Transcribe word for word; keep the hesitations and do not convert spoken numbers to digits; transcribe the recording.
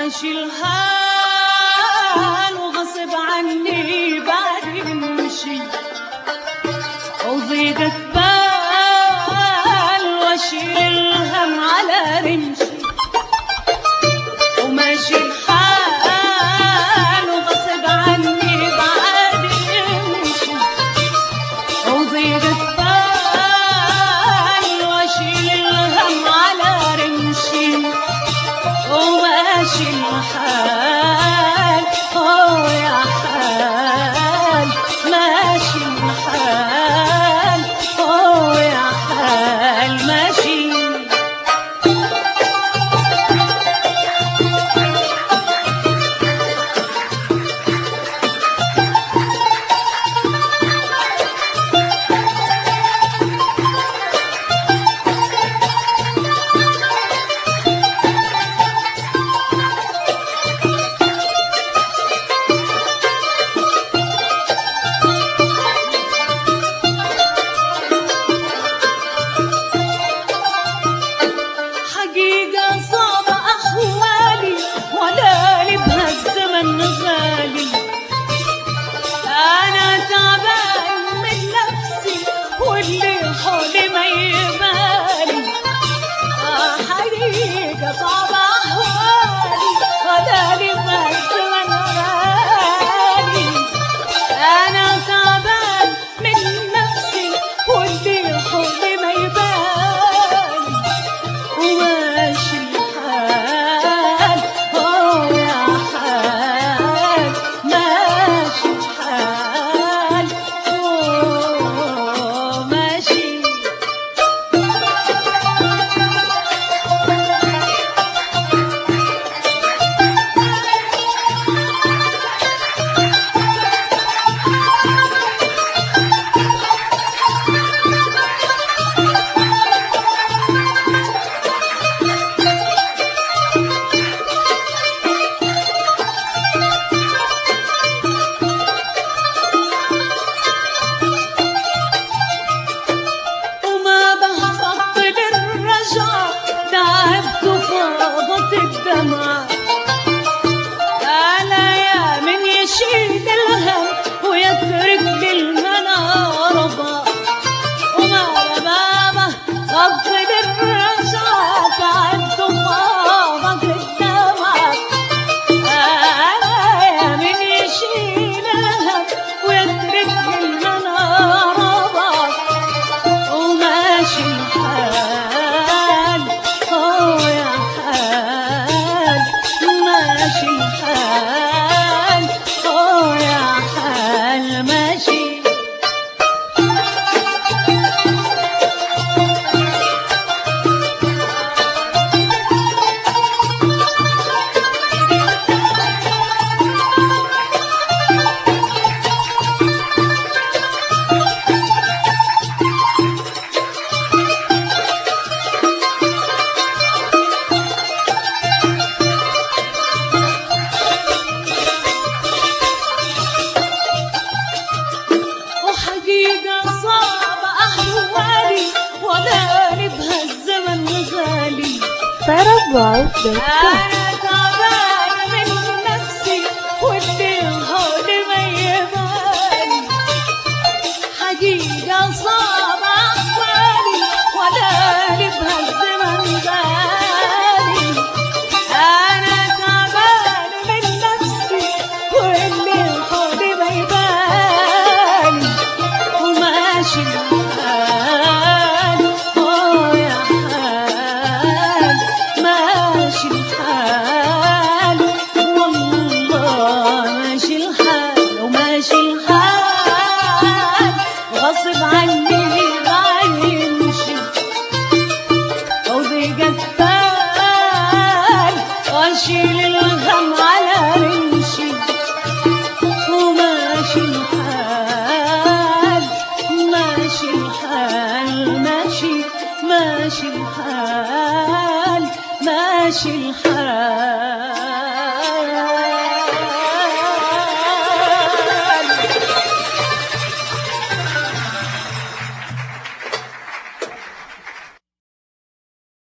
ماشي الحال وغصب عني بعد يمشي وضيقة بال واشيل الهم على رمشي وماشي الحال وغصب عني بعد يمشي وضيقة بال واشيل الهم على رمشي وماشي الحال أوه يا حال ماشي الحال أوه يا حال ماشي أنا تعبان من نفسي واللي هول ما يبالي حقيقة صعب أحوالي ولا لبها الزمن بالي أنا تعبان من نفسي واللي هول ما يبالي وماشي الحال أوه يا حال ماشي الحال والله ماشي الحال وماشي الحال غصب عني غيمشي وضيقة بال واشيل الهم على رمشي وماشي الحال ماشي الحال ماشي ماشي الحال ماشي الحال